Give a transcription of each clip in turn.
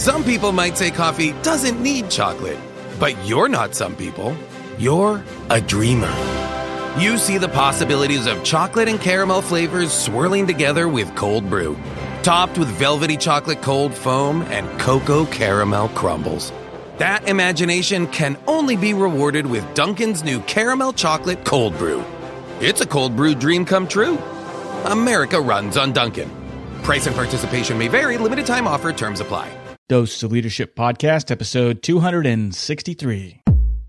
Some people might say coffee doesn't need chocolate, but you're not some people. You're a dreamer. You see the possibilities of chocolate and caramel flavors swirling together with cold brew, topped with velvety chocolate cold foam and cocoa caramel crumbles. That imagination can only be rewarded with Dunkin's new caramel chocolate cold brew. It's a cold brew dream come true. America runs on Dunkin'. Price and participation may vary. Limited time offer. Terms apply. Dose of Leadership Podcast, episode 263.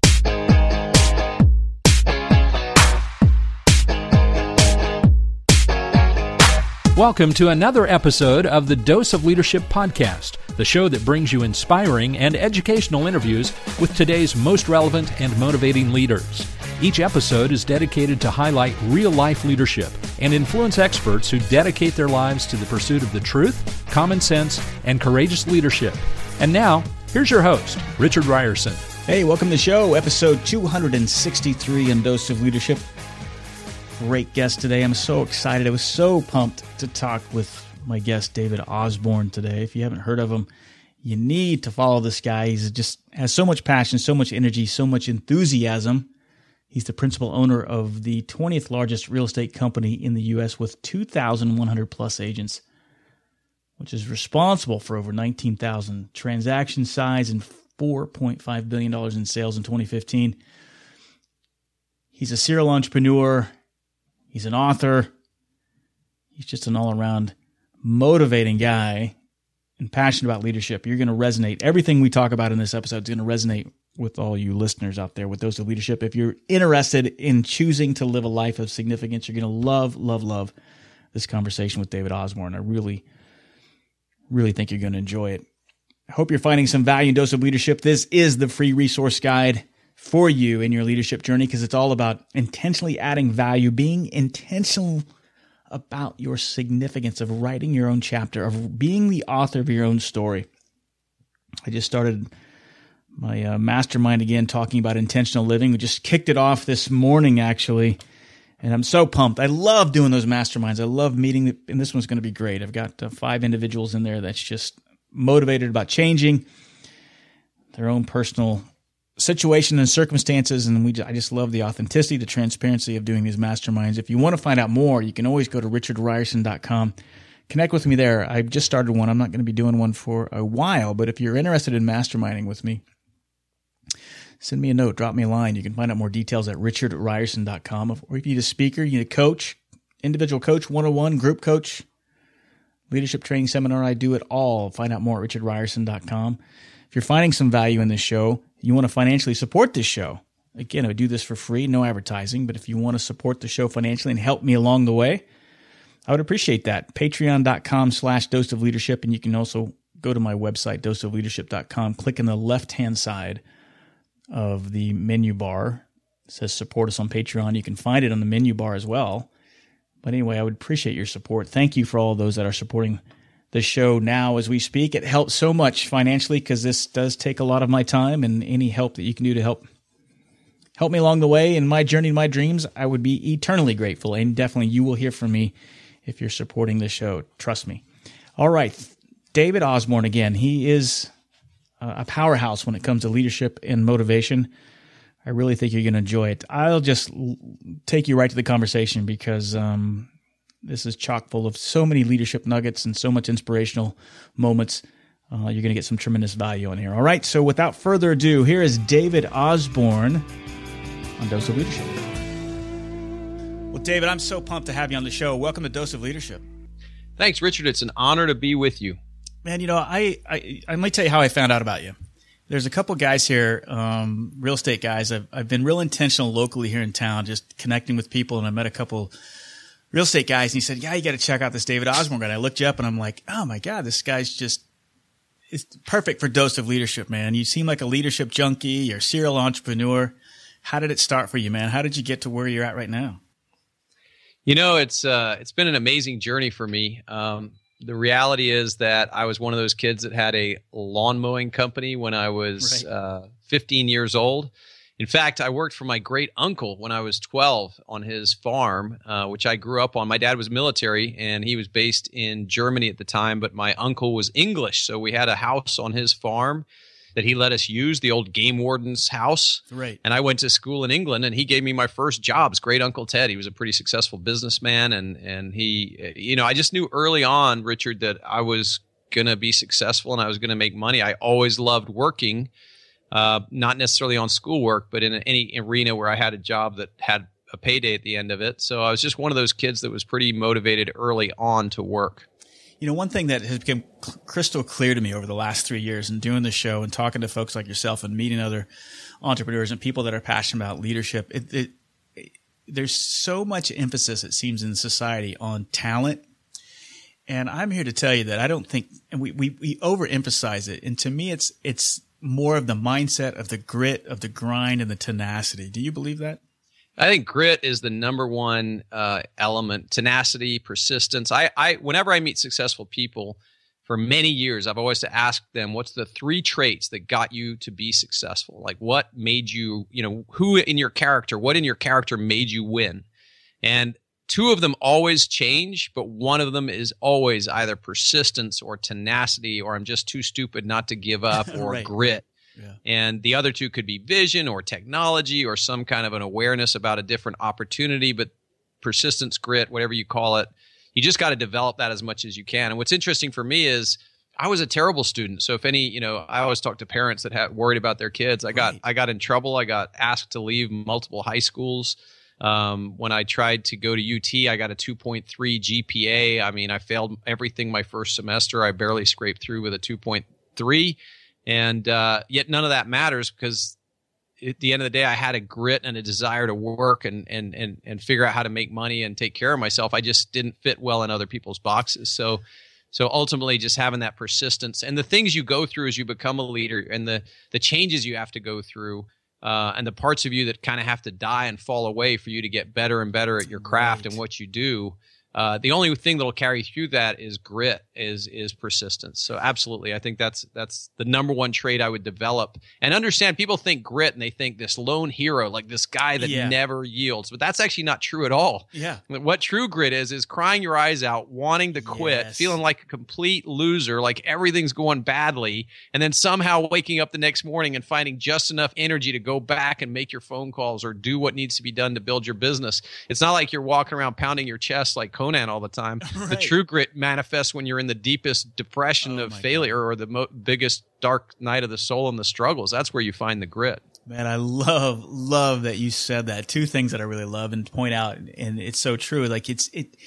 Welcome to another episode of the Dose of Leadership Podcast, the show that brings you inspiring and educational interviews with today's most relevant and motivating leaders. Each episode is dedicated to highlight real-life leadership and influence experts who dedicate their lives to the pursuit of the truth, common sense, and courageous leadership. And now, here's your host, Richard Ryerson. Hey, welcome to the show, episode 263 in Dose of Leadership. Great guest today. I'm so excited. I was so pumped to talk with my guest, David Osborne, today. If you haven't heard of him, you need to follow this guy. He's just has so much passion, so much energy, so much enthusiasm. He's the principal owner of the 20th largest real estate company in the U.S. with 2,100 plus agents, which is responsible for over 19,000 transaction size and $4.5 billion in sales in 2015. He's a serial entrepreneur. He's an author. He's just an all-around motivating guy and passionate about leadership. You're going to resonate. Everything we talk about in this episode is going to resonate with all you listeners out there with Dose of Leadership. If you're interested in choosing to live a life of significance, you're going to love this conversation with David Osborne. I really think you're going to enjoy it. I hope you're finding some value in Dose of Leadership. This is the free resource guide for you in your leadership journey because it's all about intentionally adding value, being intentional about your significance of writing your own chapter, of being the author of your own story. I just started my mastermind again, talking about intentional living. We just kicked it off this morning, actually, and I'm so pumped. I love doing those masterminds. I love meeting, and this one's going to be great. I've got 5 individuals in there that's just motivated about changing their own personal situation and circumstances, and I just love the authenticity, the transparency of doing these masterminds. If you want to find out more, you can always go to richardryerson.com. Connect with me there. I just started one. I'm not going to be doing one for a while, but if you're interested in masterminding with me, send me a note, drop me a line. You can find out more details at richardryerson.com. Or if you need a speaker, you need a coach, individual coach, one-on-one, group coach, leadership training seminar, I do it all. Find out more at richardryerson.com. If you're finding some value in this show, you want to financially support this show. Again, I do this for free, no advertising, but if you want to support the show financially and help me along the way, I would appreciate that. Patreon.com/Dose of Leadership, and you can also go to my website, doseofleadership.com, click in the left-hand side of the menu bar. It says support us on Patreon. You can find it on the menu bar as well. But anyway, I would appreciate your support. Thank you for all those that are supporting the show now as we speak. It helps so much financially because this does take a lot of my time, and any help that you can do to help me along the way in my journey, my dreams, I would be eternally grateful. And definitely you will hear from me if you're supporting the show. Trust me. All right. David Osborne again. He is a powerhouse when it comes to leadership and motivation. I really think you're going to enjoy it. I'll just take you right to the conversation because this is chock full of so many leadership nuggets and so much inspirational moments. You're going to get some tremendous value on here. All right, so without further ado, here is David Osborne on Dose of Leadership. Well, David, I'm so pumped to have you on the show. Welcome to Dose of Leadership. Thanks, Richard. It's an honor to be with you. Man, you know, I might tell you how I found out about you. There's a couple guys here, real estate guys. I've been real intentional locally here in town, just connecting with people, and I met a couple real estate guys, and he said, yeah, you got to check out this David Osborne guy. And I looked you up, and I'm like, oh, my God, this guy's just it's perfect for Dose of Leadership, man. You seem like a leadership junkie. You're a serial entrepreneur. How did it start for you, man? How did you get to where you're at right now? You know, it's been an amazing journey for me. The reality is that I was one of those kids that had a lawn mowing company when I was 15 years old. In fact, I worked for my great uncle when I was 12 on his farm, which I grew up on. My dad was military, and he was based in Germany at the time, but my uncle was English. So we had a house on his farm that he let us use, the old game warden's house. Right. And I went to school in England, and he gave me my first jobs. Great Uncle Ted. He was a pretty successful businessman, and he, I just knew early on, Richard, that I was going to be successful and I was going to make money. I always loved working, not necessarily on schoolwork, but in any arena where I had a job that had a payday at the end of it. So I was just one of those kids that was pretty motivated early on to work. One thing that has become crystal clear to me over the last 3 years in doing the show and talking to folks like yourself and meeting other entrepreneurs and people that are passionate about leadership, there's so much emphasis, it seems, in society on talent. And I'm here to tell you that I don't think, and we overemphasize it. And to me, it's more of the mindset of the grit, of the grind, and the tenacity. Do you believe that? I think grit is the number one element. Tenacity, persistence. I whenever I meet successful people for many years, I've always to ask them, what's the 3 traits that got you to be successful? Like what made you, what in your character made you win? And 2 of them always change, but one of them is always either persistence or tenacity, or I'm just too stupid not to give up, or right. Grit. Yeah. And the other 2 could be vision or technology or some kind of an awareness about a different opportunity, but persistence, grit, whatever you call it, you just got to develop that as much as you can. And what's interesting for me is I was a terrible student. So if any, I always talk to parents that had worried about their kids. I got in trouble. I got asked to leave multiple high schools. When I tried to go to UT, I got a 2.3 GPA. I mean, I failed everything my first semester. I barely scraped through with a 2.3. And yet none of that matters, because at the end of the day, I had a grit and a desire to work and figure out how to make money and take care of myself. I just didn't fit well in other people's boxes. So ultimately, just having that persistence and the things you go through as you become a leader, and the changes you have to go through, and the parts of you that kind of have to die and fall away for you to get better and better at your craft and what you do. The only thing that'll carry through that is grit, is persistence. So absolutely, I think that's the number one trait I would develop. And understand, people think grit and they think this lone hero, like this guy that never yields, but that's actually not true at all. Yeah. What true grit is crying your eyes out, wanting to quit, feeling like a complete loser, like everything's going badly, and then somehow waking up the next morning and finding just enough energy to go back and make your phone calls or do what needs to be done to build your business. It's not like you're walking around pounding your chest like Conan all the time. Right. The true grit manifests when you're in the deepest depression of failure or the biggest dark night of the soul and the struggles. That's where you find the grit. Man, I love that you said that. 2 things that I really love and point out, and it's so true. Like the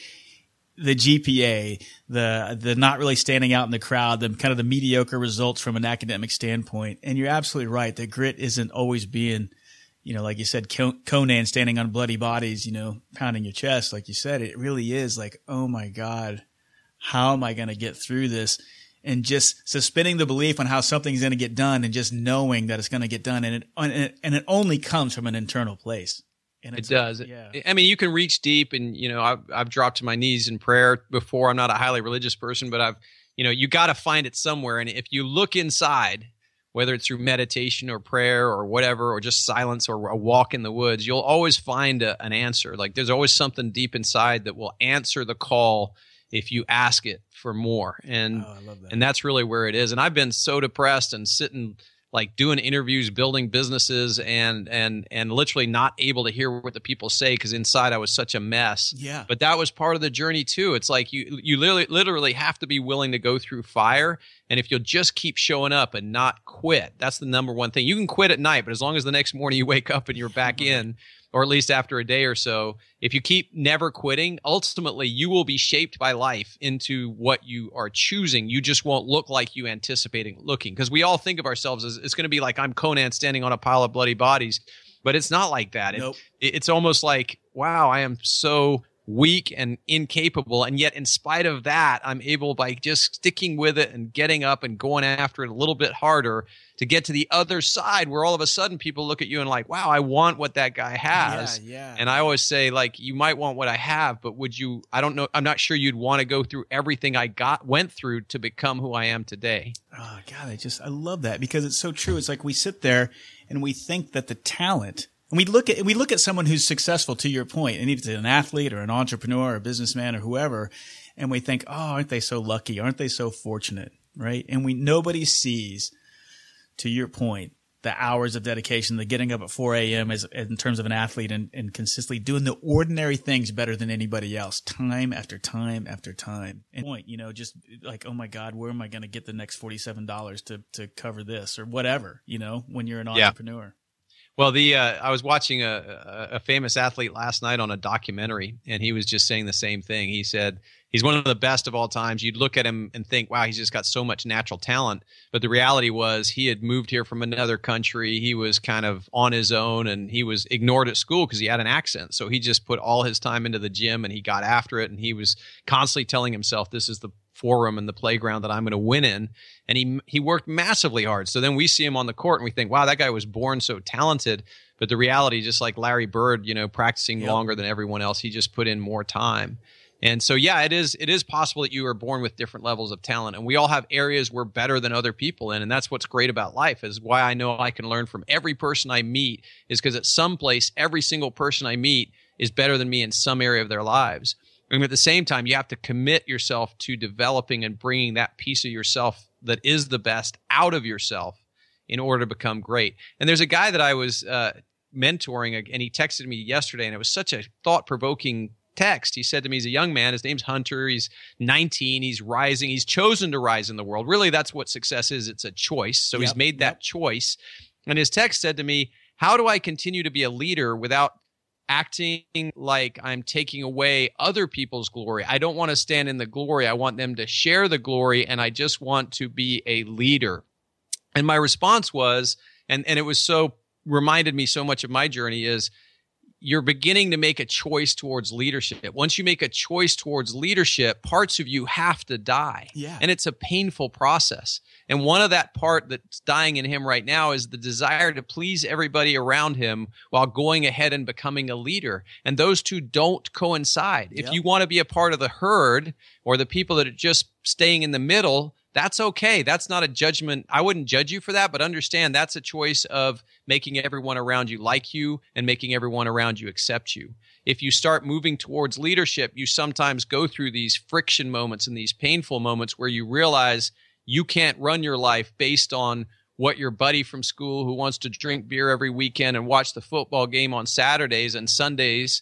GPA, the not really standing out in the crowd, the kind of the mediocre results from an academic standpoint. And you're absolutely right. The grit isn't always being, like you said, Conan standing on bloody bodies, pounding your chest. Like you said, it really is like, oh my God, how am I going to get through this? And just suspending the belief on how something's going to get done and just knowing that it's going to get done. And it only comes from an internal place. And it does. Yeah. I mean, you can reach deep, and, I've dropped to my knees in prayer before. I'm not a highly religious person, but you got to find it somewhere. And if you look inside, whether it's through meditation or prayer or whatever, or just silence or a walk in the woods, you'll always find an answer. Like there's always something deep inside that will answer the call if you ask it for more. And I love that. And that's really where it is. And I've been so depressed and sitting like doing interviews, building businesses, and literally not able to hear what the people say because inside I was such a mess. Yeah. But that was part of the journey too. It's like you literally have to be willing to go through fire. And if you'll just keep showing up and not quit, that's the number one thing. You can quit at night, but as long as the next morning you wake up and you're back in, or at least after a day or so, if you keep never quitting, ultimately you will be shaped by life into what you are choosing. You just won't look like you anticipating looking. Because we all think of ourselves as it's going to be like I'm Conan standing on a pile of bloody bodies. But it's not like that. Nope. It's almost like, wow, I am so weak and incapable. And yet in spite of that, I'm able, by just sticking with it and getting up and going after it a little bit harder, to get to the other side where all of a sudden people look at you and like, wow, I want what that guy has. Yeah. And I always say, like, you might want what I have, but would you, I don't know, I'm not sure you'd want to go through everything I went through to become who I am today. Oh God, I love that, because it's so true. It's like we sit there and we think that the talent, and we look at someone who's successful, to your point, and either an athlete or an entrepreneur or a businessman or whoever, and we think, oh, aren't they so lucky? Aren't they so fortunate? Right? And nobody sees, to your point, the hours of dedication, the getting up at 4 a.m. as in terms of an athlete, and consistently doing the ordinary things better than anybody else, time after time after time. And point, just like, oh my God, where am I going to get the next $47 to cover this or whatever, when you're an entrepreneur. Well, I was watching a famous athlete last night on a documentary, and he was just saying the same thing. He said he's one of the best of all times. You'd look at him and think, wow, he's just got so much natural talent. But the reality was he had moved here from another country. He was kind of on his own, and he was ignored at school because he had an accent. So he just put all his time into the gym, and he got after it. And he was constantly telling himself, this is the forum and the playground that I'm going to win in. And he worked massively hard. So then we see him on the court and we think, wow, that guy was born so talented. But the reality, just like Larry Bird, practicing longer than everyone else, he just put in more time. And so, yeah, it is possible that you are born with different levels of talent, and we all have areas we're better than other people in. And that's what's great about life, is why I know I can learn from every person I meet, is because at some place, every single person I meet is better than me in some area of their lives. And at the same time, you have to commit yourself to developing and bringing that piece of yourself that is the best out of yourself in order to become great. And there's a guy that I was mentoring, and he texted me yesterday, and it was such a thought-provoking text. He said to me, he's a young man. His name's Hunter. He's 19. He's rising. He's chosen to rise in the world. Really, that's what success is. It's a choice. So he's made that choice. And his text said to me, how do I continue to be a leader without acting like I'm taking away other people's glory? I don't want to stand in the glory. I want them to share the glory, and I just want to be a leader. And my response was, and it was so, reminded me so much of my journey, is you're beginning to make a choice towards leadership. Once you make a choice towards leadership, parts of you have to die. Yeah. And it's a painful process. And one of that part that's dying in him right now is the desire to please everybody around him while going ahead and becoming a leader. And those two don't coincide. If you want to be a part of the herd or the people that are just staying in the middle, that's okay. That's not a judgment. I wouldn't judge you for that, but understand that's a choice of making everyone around you like you and making everyone around you accept you. If you start moving towards leadership, you sometimes go through these friction moments and these painful moments where you realize you can't run your life based on what your buddy from school who wants to drink beer every weekend and watch the football game on Saturdays and Sundays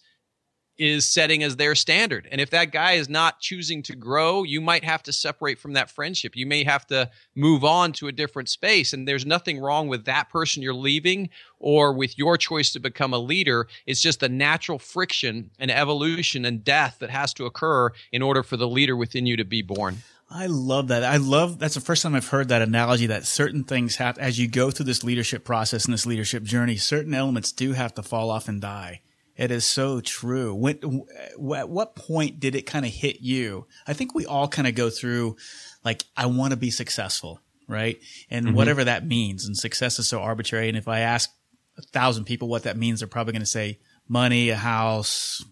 is setting as their standard. And if that guy is not choosing to grow, you might have to separate from that friendship. You may have to move on to a different space. And there's nothing wrong with that person you're leaving or with your choice to become a leader. It's just the natural friction and evolution and death that has to occur in order for the leader within you to be born. I love that. That's the first time I've heard that analogy, that certain things have, as you go through this leadership process and this leadership journey, certain elements do have to fall off and die. It is so true. At what point did it kind of hit you? I think we all kind of go through, like, I want to be successful, right? And whatever that means. And success is so arbitrary. And if I ask 1,000 people what that means, they're probably going to say money, a house,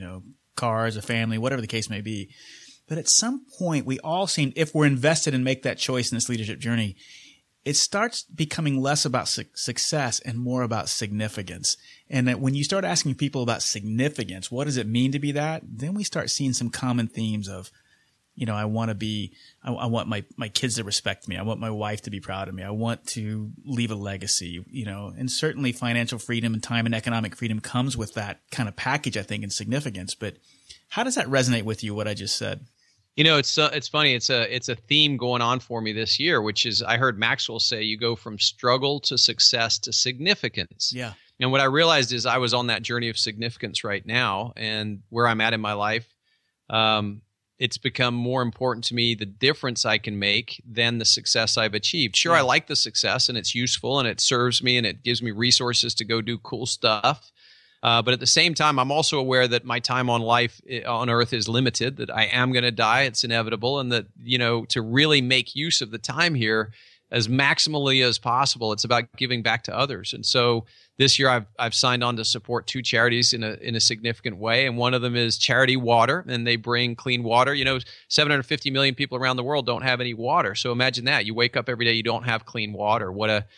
cars, a family, whatever the case may be. But at some point, we all seem, if we're invested and make that choice in this leadership journey, it starts becoming less about success and more about significance. And that when you start asking people about significance, what does it mean to be that? Then we start seeing some common themes of, I want my kids to respect me. I want my wife to be proud of me. I want to leave a legacy, and certainly financial freedom and time and economic freedom comes with that kind of package, I think, in significance. But how does that resonate with you, what I just said? It's funny. It's a theme going on for me this year, which is I heard Maxwell say you go from struggle to success to significance. Yeah. And what I realized is I was on that journey of significance right now, and where I'm at in my life, it's become more important to me the difference I can make than the success I've achieved. Sure, I like the success, and it's useful, and it serves me, and it gives me resources to go do cool stuff. But at the same time, I'm also aware that my time on earth is limited, that I am going to die. It's inevitable. And that, to really make use of the time here as maximally as possible, it's about giving back to others. And so this year I've signed on to support 2 charities in a significant way. And one of them is Charity Water, and they bring clean water. 750 million people around the world don't have any water. So imagine that. You wake up every day, you don't have clean water.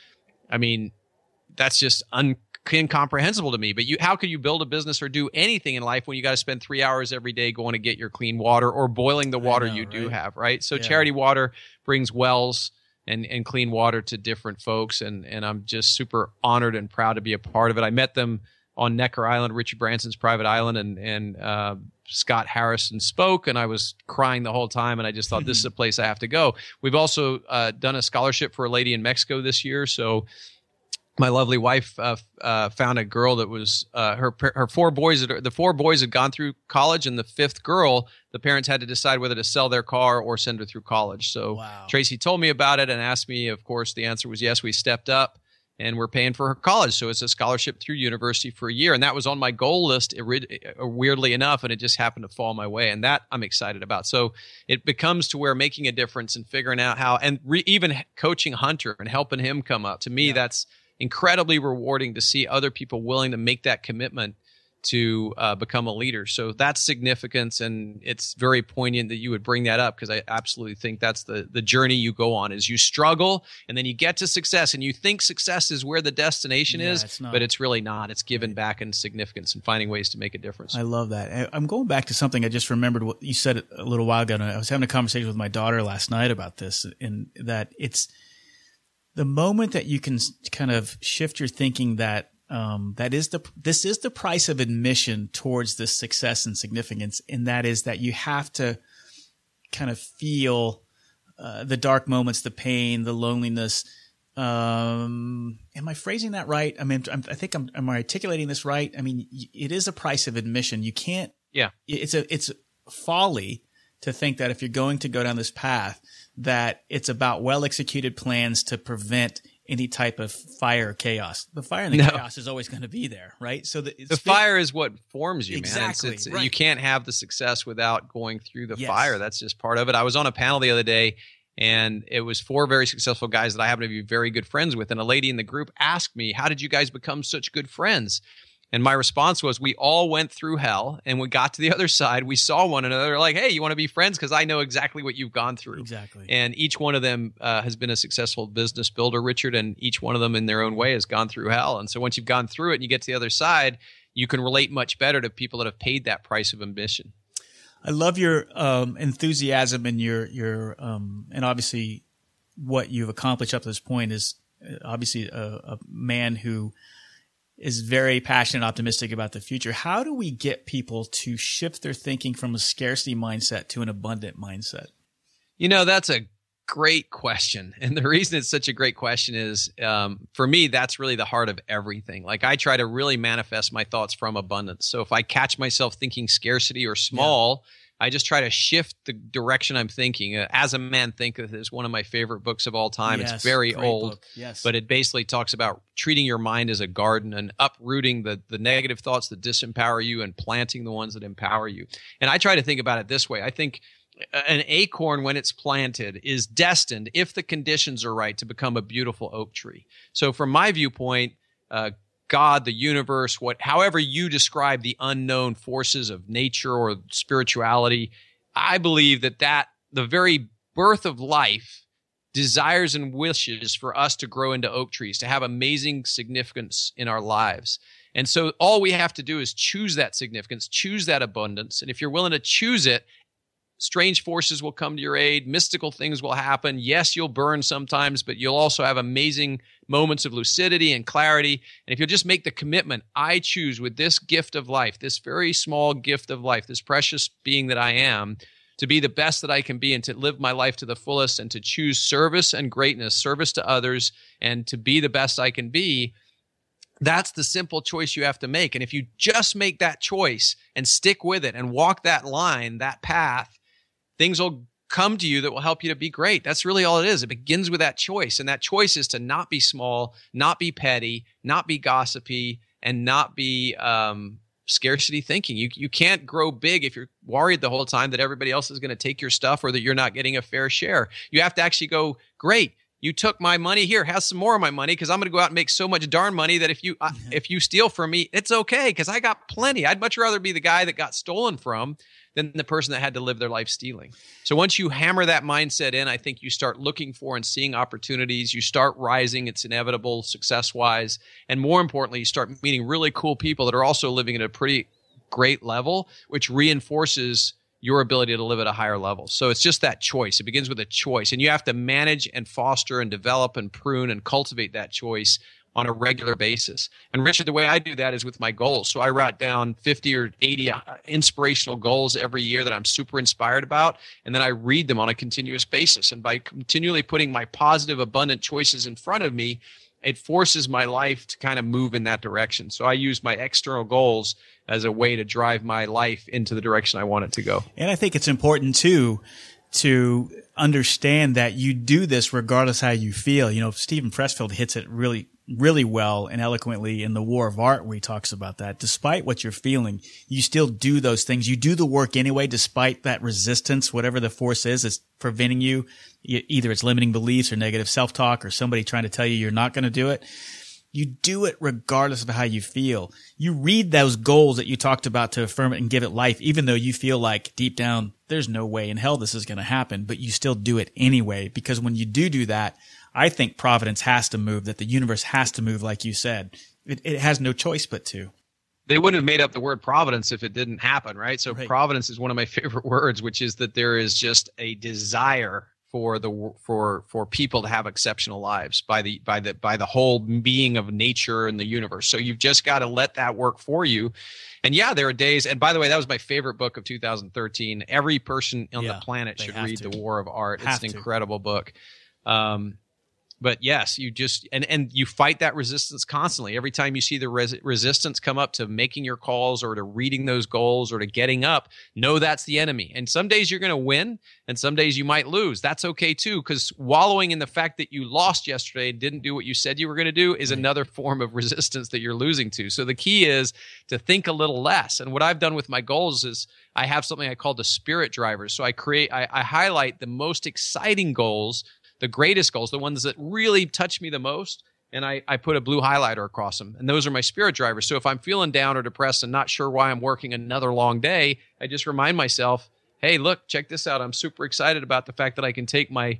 That's just incomprehensible to me. But how could you build a business or do anything in life when you got to spend 3 hours every day going to get your clean water or boiling the water you do have, right? So Charity Water brings wells and clean water to different folks, and I'm just super honored and proud to be a part of it. I met them on Necker Island, Richard Branson's private island, and Scott Harrison spoke, and I was crying the whole time, and I just thought, this is a place I have to go. We've also done a scholarship for a lady in Mexico this year, so my lovely wife found a girl that was her 4 boys. The 4 boys had gone through college, and the 5th girl, the parents had to decide whether to sell their car or send her through college. So Tracy told me about it and asked me. Of course, the answer was yes. We stepped up, and we're paying for her college. So it's a scholarship through university for a year, and that was on my goal list. Weirdly enough, and it just happened to fall my way, and that I'm excited about. So it becomes to where making a difference and figuring out how, and even coaching Hunter and helping him come up. To me, that's incredibly rewarding to see other people willing to make that commitment to become a leader. So that's significance, and it's very poignant that you would bring that up, because I absolutely think that's the journey you go on, is you struggle and then you get to success, and you think success is where the destination is, but it's really not. It's giving back in significance and finding ways to make a difference. I love that. I'm going back to something I just remembered what you said a little while ago, and I was having a conversation with my daughter last night about this, and that it's the moment that you can kind of shift your thinking that this is the price of admission towards this success and significance, and that is that you have to kind of feel the dark moments, the pain, the loneliness. Am I phrasing that right? I mean, am I articulating this right? I mean, it is a price of admission. You can't. Yeah. It's folly to think that if you're going to go down this path, that it's about well-executed plans to prevent any type of fire or chaos. The fire and the chaos is always going to be there, right? So the fire is what forms you, exactly, man. Right. You can't have the success without going through the fire. That's just part of it. I was on a panel the other day, and it was 4 very successful guys that I happen to be very good friends with. And a lady in the group asked me, how did you guys become such good friends? And my response was, we all went through hell, and we got to the other side. We saw one another like, hey, you want to be friends? Because I know exactly what you've gone through. Exactly. And each one of them has been a successful business builder, Richard, and each one of them in their own way has gone through hell. And so once you've gone through it and you get to the other side, you can relate much better to people that have paid that price of ambition. I love your enthusiasm and your and obviously what you've accomplished up to this point is obviously a man who is very passionate and optimistic about the future. How do we get people to shift their thinking from a scarcity mindset to an abundant mindset? That's a great question. And the reason it's such a great question is, for me, that's really the heart of everything. Like, I try to really manifest my thoughts from abundance. So if I catch myself thinking scarcity or small, I just try to shift the direction I'm thinking. As a Man Thinketh is one of my favorite books of all time. Yes, it's very old, yes, but it basically talks about treating your mind as a garden and uprooting the negative thoughts that disempower you and planting the ones that empower you. And I try to think about it this way. I think an acorn, when it's planted, is destined, if the conditions are right, to become a beautiful oak tree. So from my viewpoint, God, the universe, however you describe the unknown forces of nature or spirituality, I believe that the very birth of life desires and wishes for us to grow into oak trees, to have amazing significance in our lives. And so all we have to do is choose that significance, choose that abundance. And if you're willing to choose it, strange forces will come to your aid. Mystical things will happen. Yes, you'll burn sometimes, but you'll also have amazing moments of lucidity and clarity. And if you'll just make the commitment, I choose with this gift of life, this very small gift of life, this precious being that I am, to be the best that I can be and to live my life to the fullest and to choose service and greatness, service to others, and to be the best I can be. That's the simple choice you have to make. And if you just make that choice and stick with it and walk that line, that path, things will come to you that will help you to be great. That's really all it is. It begins with that choice. And that choice is to not be small, not be petty, not be gossipy, and not be scarcity thinking. You can't grow big if you're worried the whole time that everybody else is going to take your stuff or that you're not getting a fair share. You have to actually go, great, you took my money, here, have some more of my money, because I'm going to go out and make so much darn money that if you steal from me, it's okay, because I got plenty. I'd much rather be the guy that got stolen from than the person that had to live their life stealing. So once you hammer that mindset in, I think you start looking for and seeing opportunities. You start rising. It's inevitable success-wise. And more importantly, you start meeting really cool people that are also living at a pretty great level, which reinforces your ability to live at a higher level. So it's just that choice. It begins with a choice. And you have to manage and foster and develop and prune and cultivate that choice on a regular basis. And Richard, the way I do that is with my goals. So I write down 50 or 80 inspirational goals every year that I'm super inspired about, and then I read them on a continuous basis. And by continually putting my positive, abundant choices in front of me, it forces my life to kind of move in that direction. So I use my external goals as a way to drive my life into the direction I want it to go. And I think it's important too to understand that you do this regardless how you feel. You know, Stephen Pressfield hits it really well and eloquently in The War of Art, where he talks about that. Despite what you're feeling, you still do those things. You do the work anyway, despite that resistance, whatever the force is preventing you. Either it's limiting beliefs or negative self-talk or somebody trying to tell you you're not going to do it. You do it regardless of how you feel. You read those goals that you talked about to affirm it and give it life, even though you feel like deep down, there's no way in hell this is going to happen, but you still do it anyway. Because when you do that, I think providence has to move, that the universe has to move, like you said. It has no choice but to. They wouldn't have made up the word providence if it didn't happen, right? So right. Providence is one of my favorite words, which is that there is just a desire for people to have exceptional lives by the whole being of nature and the universe. So you've just got to let that work for you. And yeah, there are days. And by the way, that was my favorite book of 2013. Every person on the planet should read The War of Art. It's an incredible book. But yes, you just and you fight that resistance constantly. Every time you see the resistance come up to making your calls or to reading those goals or to getting up, know that's the enemy. And some days you're going to win and some days you might lose. That's okay too, because wallowing in the fact that you lost yesterday and didn't do what you said you were going to do is another form of resistance that you're losing to. So the key is to think a little less. And what I've done with my goals is I have something I call the spirit drivers. So I highlight the most exciting goals, the greatest goals, the ones that really touch me the most, and I put a blue highlighter across them. And those are my spirit drivers. So if I'm feeling down or depressed and not sure why I'm working another long day, I just remind myself, hey, look, check this out. I'm super excited about the fact that I can take my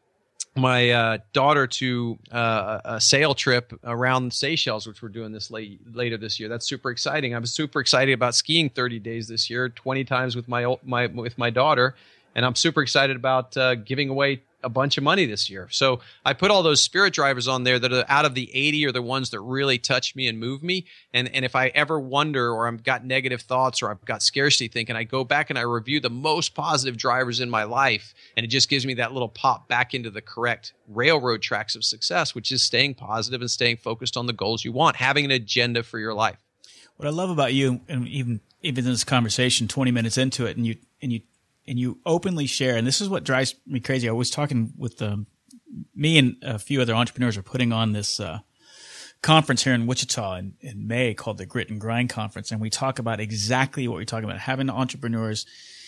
daughter to a sail trip around Seychelles, which we're doing this later this year. That's super exciting. I'm super excited about skiing 30 days this year, 20 times with my daughter. And I'm super excited about giving away a bunch of money this year. So I put all those spirit drivers on there that are out of the 80 are the ones that really touch me and move me. And if I ever wonder or I've got negative thoughts or I've got scarcity thinking, I go back and I review the most positive drivers in my life. And it just gives me that little pop back into the correct railroad tracks of success, which is staying positive and staying focused on the goals you want, having an agenda for your life. What I love about you, and even in this conversation, 20 minutes into it, and you openly share, and this is what drives me crazy. I was talking with me and a few other entrepreneurs are putting on this conference here in Wichita in May called the Grit and Grind Conference, and we talk about exactly what we're talking about, having entrepreneurs,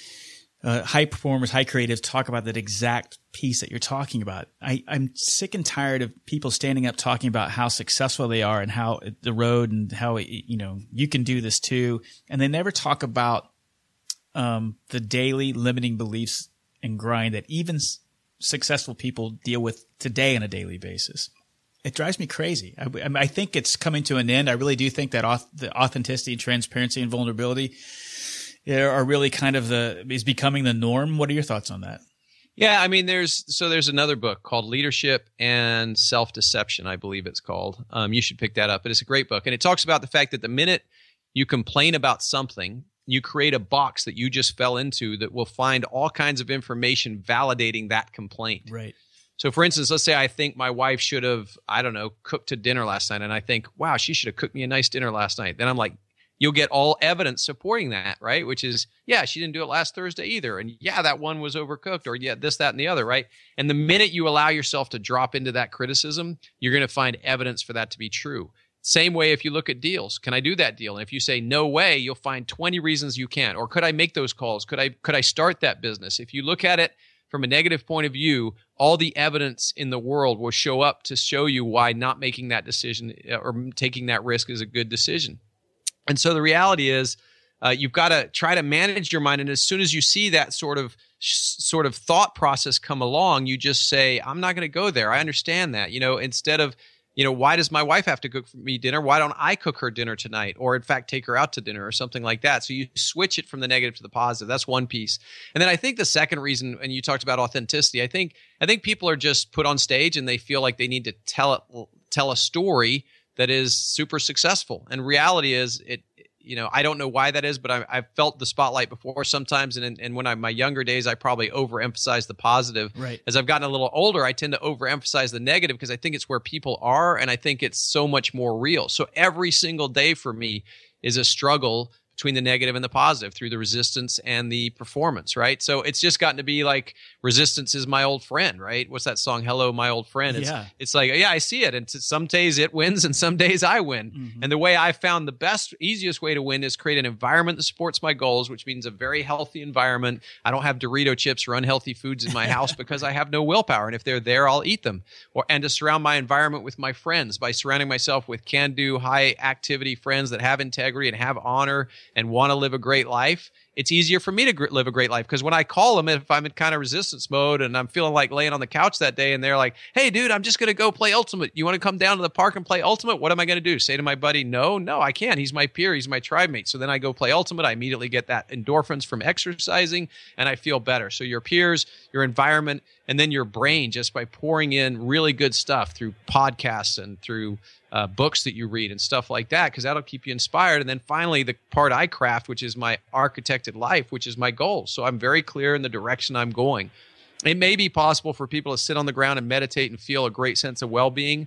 high performers, high creatives talk about that exact piece that you're talking about. I'm sick and tired of people standing up talking about how successful they are and how the road and how, you can do this too, and they never talk about the daily limiting beliefs and grind that even successful people deal with today on a daily basis. It drives me crazy. I think it's coming to an end. I really do think that the authenticity, transparency, and vulnerability are really is becoming the norm. What are your thoughts on that? Yeah, I mean, there's another book called Leadership and Self-Deception, I believe it's called. You should pick that up. But it's a great book. And it talks about the fact that the minute you complain about something, you create a box that you just fell into that will find all kinds of information validating that complaint. Right. So, for instance, let's say I think my wife should have, cooked to dinner last night, and I think, wow, she should have cooked me a nice dinner last night. Then I'm like, you'll get all evidence supporting that, right? Which is, yeah, she didn't do it last Thursday either. And yeah, that one was overcooked, or yeah, this, that, and the other, right? And the minute you allow yourself to drop into that criticism, you're going to find evidence for that to be true. Same way if you look at deals. Can I do that deal? And if you say no way, you'll find 20 reasons you can't. Or could I make those calls? Could I start that business? If you look at it from a negative point of view, all the evidence in the world will show up to show you why not making that decision or taking that risk is a good decision. And so the reality is you've got to try to manage your mind. And as soon as you see that sort of thought process come along, you just say, I'm not going to go there. I understand that. Instead of, why does my wife have to cook for me dinner? Why don't I cook her dinner tonight? Or in fact, take her out to dinner or something like that. So you switch it from the negative to the positive. That's one piece. And then I think the second reason, and you talked about authenticity, I think people are just put on stage and they feel like they need to tell a story that is super successful. And reality is I don't know why that is, but I've felt the spotlight before sometimes. And when my younger days, I probably overemphasized the positive. Right. As I've gotten a little older, I tend to overemphasize the negative because I think it's where people are. And I think it's so much more real. So every single day for me is a struggle between the negative and the positive through the resistance and the performance, right? So it's just gotten to be like resistance is my old friend, right? What's that song? Hello, my old friend. It's like, yeah, I see it. And some days it wins and some days I win. Mm-hmm. And the way I found the best, easiest way to win is create an environment that supports my goals, which means a very healthy environment. I don't have Dorito chips or unhealthy foods in my house because I have no willpower. And if they're there, I'll eat them. And to surround my environment with my friends by surrounding myself with can-do, high-activity friends that have integrity and have honor and want to live a great life. It's easier for me to live a great life because when I call them, if I'm in kind of resistance mode and I'm feeling like laying on the couch that day and they're like, hey, dude, I'm just going to go play Ultimate. You want to come down to the park and play Ultimate? What am I going to do? Say to my buddy, no, I can't. He's my peer. He's my tribe mate. So then I go play Ultimate. I immediately get that endorphins from exercising and I feel better. So your peers, your environment, and then your brain just by pouring in really good stuff through podcasts and through books that you read and stuff like that, because that'll keep you inspired. And then finally, the part I craft, which is my architected life, which is my goals. So I'm very clear in the direction I'm going. It may be possible for people to sit on the ground and meditate and feel a great sense of well-being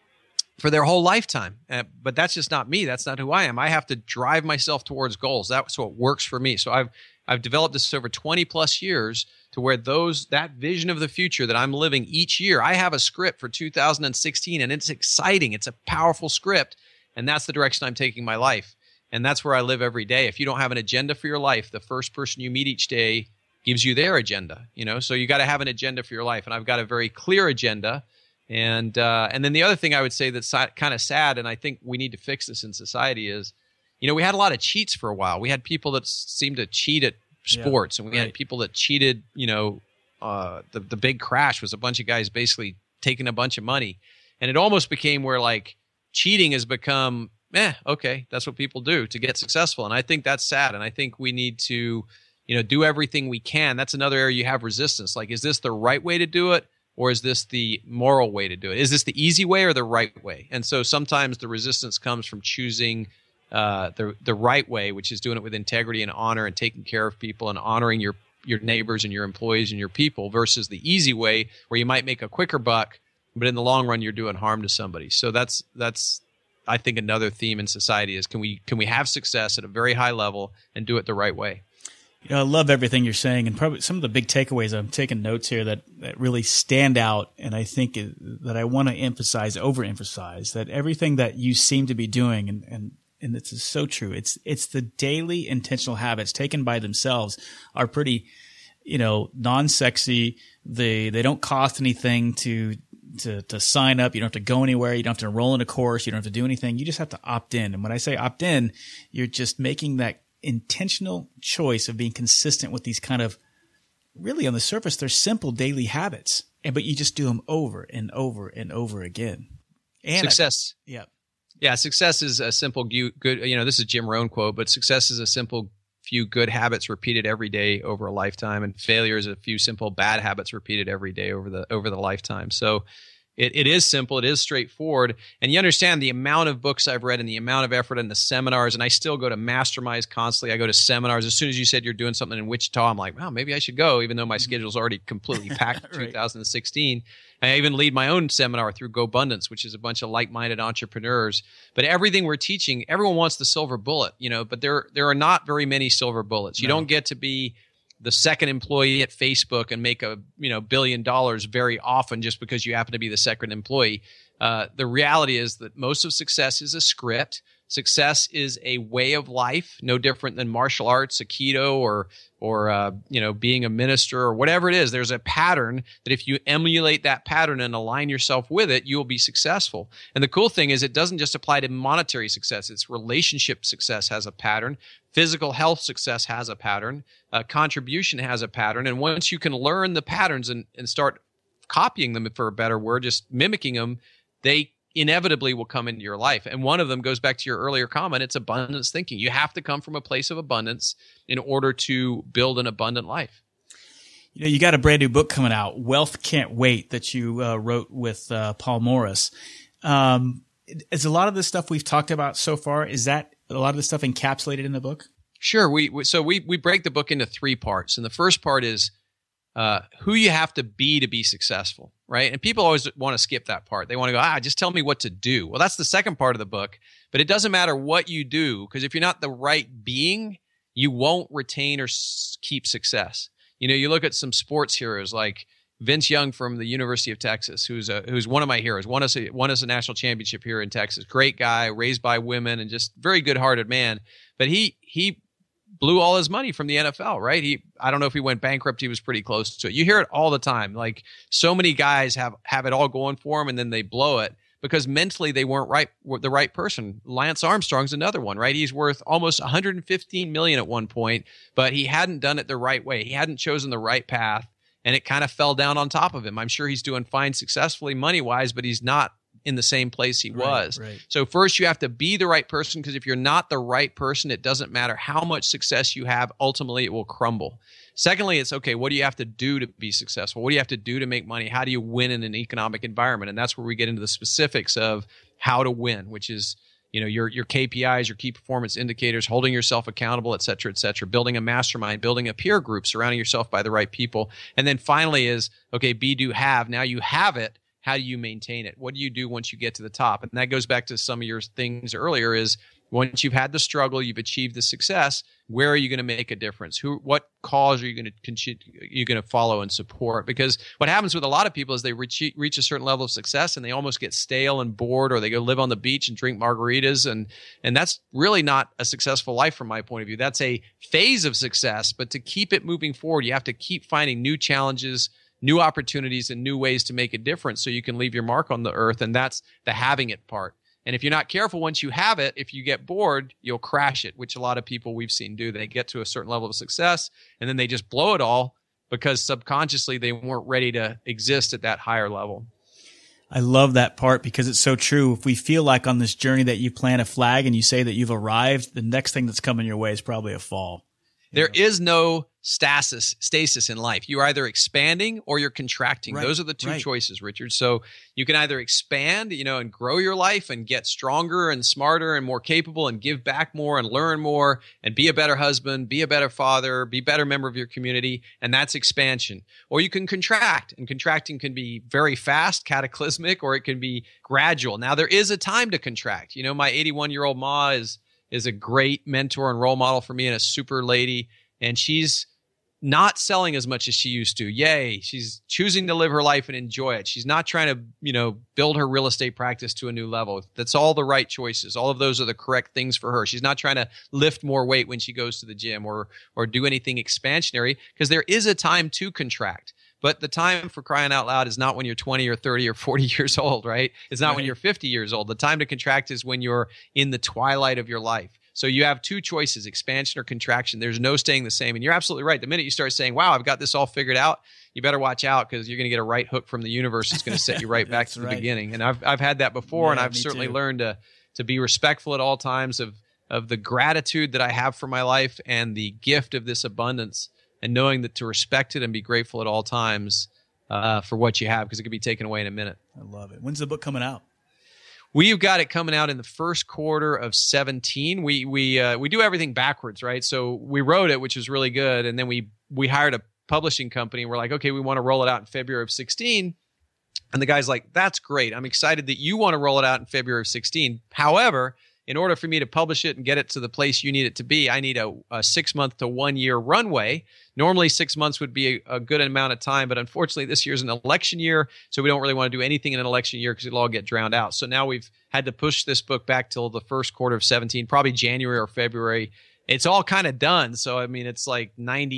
for their whole lifetime. But that's just not me. That's not who I am. I have to drive myself towards goals. That's what works for me. So I've developed this over 20 plus years to where that vision of the future that I'm living each year, I have a script for 2016 and it's exciting. It's a powerful script. And that's the direction I'm taking my life. And that's where I live every day. If you don't have an agenda for your life, the first person you meet each day gives you their agenda, so you got to have an agenda for your life. And I've got a very clear agenda. And then the other thing I would say that's kind of sad, and I think we need to fix this in society is, we had a lot of cheats for a while. We had people that seemed to cheat at sports, and we had people that cheated. The big crash was a bunch of guys basically taking a bunch of money, and it almost became where like cheating has become, okay, that's what people do to get successful, and I think that's sad. And I think we need to, do everything we can. That's another area you have resistance. Like, is this the right way to do it? Or is this the moral way to do it? Is this the easy way or the right way? And so sometimes the resistance comes from choosing the right way, which is doing it with integrity and honor and taking care of people and honoring your neighbors and your employees and your people, versus the easy way where you might make a quicker buck, but in the long run you're doing harm to somebody. So that's I think another theme in society is can we have success at a very high level and do it the right way? I love everything you're saying, and probably some of the big takeaways. I'm taking notes here that really stand out, and I think that I want to overemphasize that everything that you seem to be doing, and this is so true. It's the daily intentional habits taken by themselves are pretty, non-sexy. They don't cost anything to sign up. You don't have to go anywhere. You don't have to enroll in a course. You don't have to do anything. You just have to opt in. And when I say opt in, you're just making that intentional choice of being consistent with these kind of, really on the surface, they're simple daily habits, but you just do them over and over and over again. And success. Yeah. Success is a simple good, this is Jim Rohn quote, but success is a simple few good habits repeated every day over a lifetime, and failure is a few simple bad habits repeated every day over the lifetime. So it is simple. It is straightforward. And you understand the amount of books I've read and the amount of effort in the seminars. And I still go to masterminds constantly. I go to seminars. As soon as you said you're doing something in Wichita, I'm like, well, maybe I should go, even though my schedule's already completely packed in 2016. I even lead my own seminar through GoBundance, which is a bunch of like-minded entrepreneurs. But everything we're teaching, everyone wants the silver bullet, but there are not very many silver bullets. You don't get to be the second employee at Facebook and make a $1 billion very often just because you happen to be the second employee. The reality is that most of success is a script. Success is a way of life, no different than martial arts, Aikido, or being a minister or whatever it is. There's a pattern that if you emulate that pattern and align yourself with it, you will be successful. And the cool thing is it doesn't just apply to monetary success. It's relationship success has a pattern. Physical health success has a pattern. Contribution has a pattern. And once you can learn the patterns and start copying them, for a better word, just mimicking them, they inevitably will come into your life. And one of them goes back to your earlier comment. It's abundance thinking. You have to come from a place of abundance in order to build an abundant life. You got a brand new book coming out, Wealth Can't Wait, that you wrote with Paul Morris. Is a lot of the stuff we've talked about so far, is that a lot of the stuff encapsulated in the book? Sure. We break the book into 3 parts. And the first part is who you have to be successful, right? And people always want to skip that part. They want to go, just tell me what to do. Well, that's the second part of the book. But it doesn't matter what you do, because if you're not the right being, you won't retain or keep success. You look at some sports heroes like Vince Young from the University of Texas, who's one of my heroes, won us a national championship here in Texas. Great guy, raised by women, and just very good-hearted man. But he blew all his money from the NFL, right? I don't know if he went bankrupt. He was pretty close to it. You hear it all the time. Like, so many guys have it all going for them, and then they blow it because mentally they weren't the right person. Lance Armstrong's another one, right? He's worth almost $115 million at one point, but he hadn't done it the right way. He hadn't chosen the right path, and it kind of fell down on top of him. I'm sure he's doing fine successfully money-wise, but he's not in the same place he was. Right. So first you have to be the right person, because if you're not the right person, it doesn't matter how much success you have, ultimately it will crumble. Secondly, it's okay, what do you have to do to be successful? What do you have to do to make money? How do you win in an economic environment? And that's where we get into the specifics of how to win, which is your KPIs, your key performance indicators, holding yourself accountable, et cetera, building a mastermind, building a peer group, surrounding yourself by the right people. And then finally is, okay, be, do, have. Now you have it. How do you maintain it? What do you do once you get to the top? And that goes back to some of your things earlier is once you've had the struggle, you've achieved the success, where are you going to make a difference? What cause are you going to follow and support? Because what happens with a lot of people is they reach a certain level of success and they almost get stale and bored, or they go live on the beach and drink margaritas. And that's really not a successful life from my point of view. That's a phase of success, but to keep it moving forward, you have to keep finding new challenges, new opportunities, and new ways to make a difference so you can leave your mark on the earth. And that's the having it part. And if you're not careful, once you have it, if you get bored, you'll crash it, which a lot of people we've seen do. They get to a certain level of success and then they just blow it all because subconsciously they weren't ready to exist at that higher level. I love that part because it's so true. If we feel like on this journey that you plant a flag and you say that you've arrived, the next thing that's coming your way is probably a fall. There is no stasis in life. You're either expanding or you're contracting. Right. Those are the two choices, Richard. So you can either expand, and grow your life and get stronger and smarter and more capable and give back more and learn more and be a better husband, be a better father, be a better member of your community. And that's expansion. Or you can contract, and contracting can be very fast, cataclysmic, or it can be gradual. Now there is a time to contract. My 81-year-old ma is a great mentor and role model for me, and a super lady. And she's not selling as much as she used to. Yay. She's choosing to live her life and enjoy it. She's not trying to, build her real estate practice to a new level. That's all the right choices. All of those are the correct things for her. She's not trying to lift more weight when she goes to the gym or do anything expansionary, because there is a time to contract. But the time, for crying out loud, is not when you're 20 or 30 or 40 years old, right? It's not when you're 50 years old. The time to contract is when you're in the twilight of your life. So you have two choices, expansion or contraction. There's no staying the same. And you're absolutely right. The minute you start saying, wow, I've got this all figured out, you better watch out, because you're going to get a right hook from the universe. It's going to set you right back to the beginning. And I've had that before, and I've certainly learned to be respectful at all times of the gratitude that I have for my life and the gift of this abundance, and knowing that to respect it and be grateful at all times for what you have, because it could be taken away in a minute. I love it. When's the book coming out? We've got it coming out in the first quarter of 2017. We do everything backwards, right? So we wrote it, which was really good, and then we hired a publishing company, and we're like, okay, we want to roll it out in February of 2016. And the guy's like, that's great. I'm excited that you want to roll it out in February of 2016. However, in order for me to publish it and get it to the place you need it to be, I need a 6 month to 1 year runway. Normally 6 months would be a good amount of time, but unfortunately this year's an election year, so we don't really want to do anything in an election year because it'll all get drowned out. So now we've had to push this book back till the first quarter of 17, probably January or February. It's all kind of done. So, I mean, it's like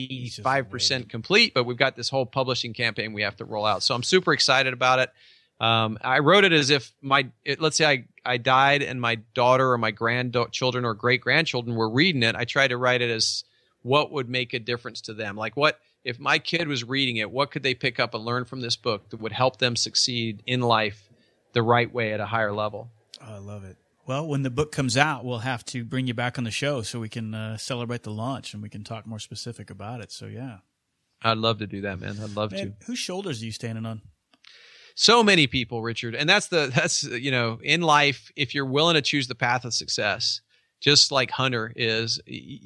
95% complete, but we've got this whole publishing campaign we have to roll out. So I'm super excited about it. I wrote it as if let's say I died and my daughter or my grandchildren or great-grandchildren were reading it. I tried to write it as what would make a difference to them. Like, what if my kid was reading it, what could they pick up and learn from this book that would help them succeed in life the right way at a higher level? Oh, I love it. Well, when the book comes out, we'll have to bring you back on the show so we can celebrate the launch and we can talk more specific about it. So, yeah. I'd love to do that, man. I'd love to. Whose shoulders are you standing on? So many people, Richard. And that's in life, if you're willing to choose the path of success, just like Hunter is,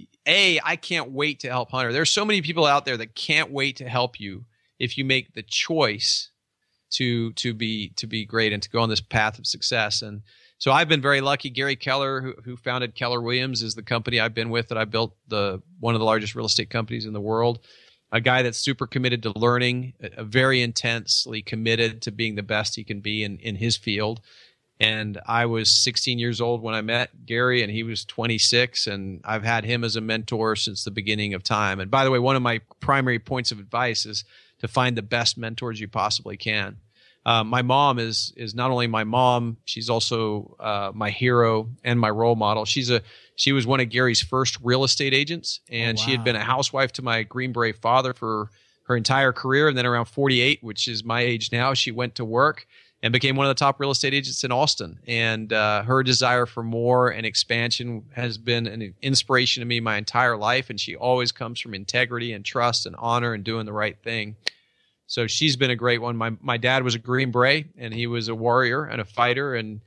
I can't wait to help Hunter. There's so many people out there that can't wait to help you if you make the choice to be great and to go on this path of success. And so I've been very lucky. Gary Keller, who founded Keller Williams, is the company I've been with that I built one of the largest real estate companies in the world. A guy that's super committed to learning, very intensely committed to being the best he can be in his field. And I was 16 years old when I met Gary, and he was 26, and I've had him as a mentor since the beginning of time. And by the way, one of my primary points of advice is to find the best mentors you possibly can. My mom is not only my mom, she's also my hero and my role model. She was one of Gary's first real estate agents, and she had been a housewife to my Green Beret father for her entire career. And then around 48, which is my age now, she went to work and became one of the top real estate agents in Austin. And her desire for more and expansion has been an inspiration to me my entire life. And she always comes from integrity and trust and honor and doing the right thing. So she's been a great one. My dad was a Green Beret, and he was a warrior and a fighter, and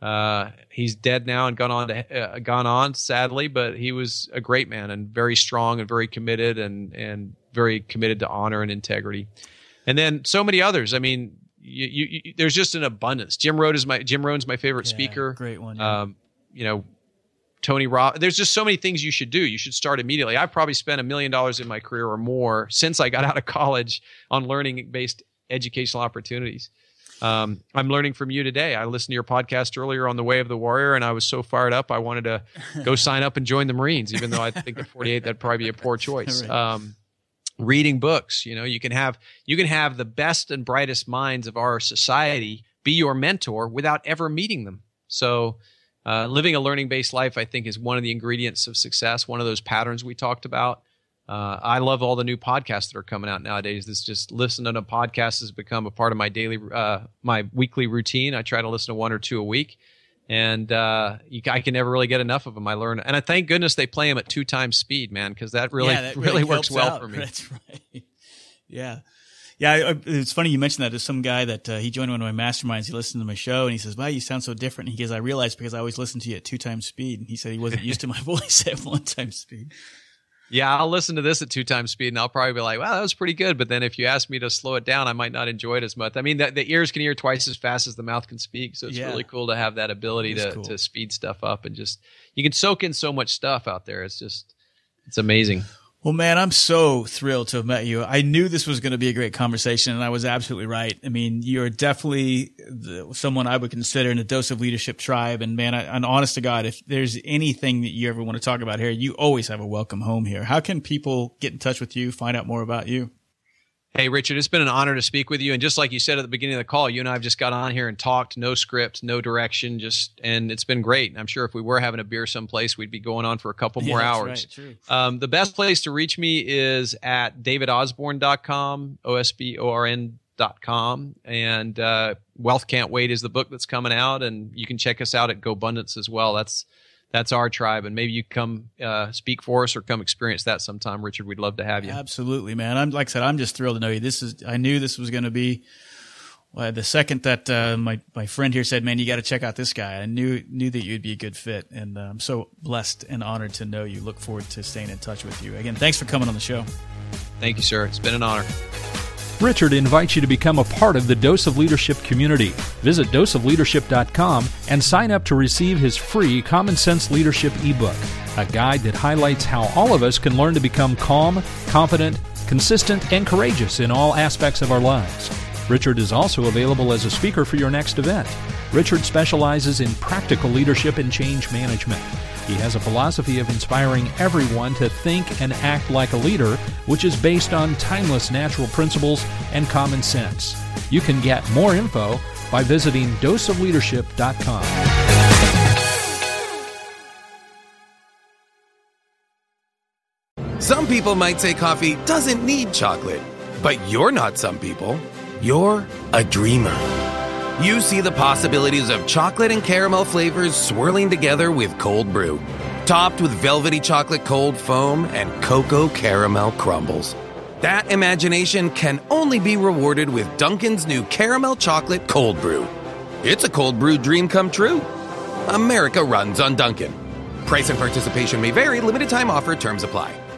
he's dead now and gone on sadly, but he was a great man and very strong and very committed and very committed to honor and integrity. And then so many others. I mean, there's just an abundance. Jim Rohn's my favorite speaker. Great one. Yeah. Tony Robbins. There's just so many things you should do. You should start immediately. I've probably spent $1 million in my career or more since I got out of college on learning-based educational opportunities. I'm learning from you today. I listened to your podcast earlier on The Way of the Warrior, and I was so fired up I wanted to go sign up and join the Marines, even though I think at 48 that'd probably be a poor choice. Right. Reading books, you can have the best and brightest minds of our society be your mentor without ever meeting them. So living a learning-based life, I think, is one of the ingredients of success, one of those patterns we talked about. I love all the new podcasts that are coming out nowadays. This just listening to podcasts has become a part of my my weekly routine. I try to listen to 1 or 2 a week, and I can never really get enough of them. I learn, and I thank goodness they play them at 2 times speed, man, because that really works well for me. That's right. Yeah. Yeah, it's funny you mentioned that. There's some guy that he joined one of my masterminds. He listened to my show, and he says, "Wow, you sound so different." And he goes, "I realized because I always listen to you at 2 times speed." And he said he wasn't used to my voice at 1 time speed. Yeah, I'll listen to this at 2 times speed, and I'll probably be like, "Wow, that was pretty good." But then if you ask me to slow it down, I might not enjoy it as much. I mean, the ears can hear twice as fast as the mouth can speak, so it's really cool to have that ability to speed stuff up, and just you can soak in so much stuff out there. It's amazing. Well, man, I'm so thrilled to have met you. I knew this was going to be a great conversation, and I was absolutely right. I mean, you're definitely someone I would consider in the Dose of Leadership tribe. And, man, and honest to God, if there's anything that you ever want to talk about here, you always have a welcome home here. How can people get in touch with you, find out more about you? Hey, Richard, it's been an honor to speak with you. And just like you said at the beginning of the call, you and I have just got on here and talked, no script, no direction, and it's been great. I'm sure if we were having a beer someplace, we'd be going on for a couple more hours. Right, true. The best place to reach me is at davidosborn.com, OSBORN.com. And Wealth Can't Wait is the book that's coming out. And you can check us out at GoBundance as well. That's our tribe, and maybe you come speak for us or come experience that sometime, Richard. We'd love to have you. Absolutely, man. Like I said, I'm just thrilled to know you. I knew this was going to be the second that my friend here said, "Man, you got to check out this guy." I knew that you'd be a good fit, and I'm so blessed and honored to know you. Look forward to staying in touch with you. Again, thanks for coming on the show. Thank you, sir. It's been an honor. Richard invites you to become a part of the Dose of Leadership community. Visit doseofleadership.com and sign up to receive his free Common Sense Leadership ebook, a guide that highlights how all of us can learn to become calm, confident, consistent, and courageous in all aspects of our lives. Richard is also available as a speaker for your next event. Richard specializes in practical leadership and change management. He has a philosophy of inspiring everyone to think and act like a leader, which is based on timeless natural principles and common sense. You can get more info by visiting doseofleadership.com. Some people might say coffee doesn't need chocolate, but you're not some people. You're a dreamer. You see the possibilities of chocolate and caramel flavors swirling together with cold brew, topped with velvety chocolate cold foam and cocoa caramel crumbles. That imagination can only be rewarded with Dunkin's new caramel chocolate cold brew. It's a cold brew dream come true. America runs on Dunkin'. Price and participation may vary. Limited time offer. Terms apply.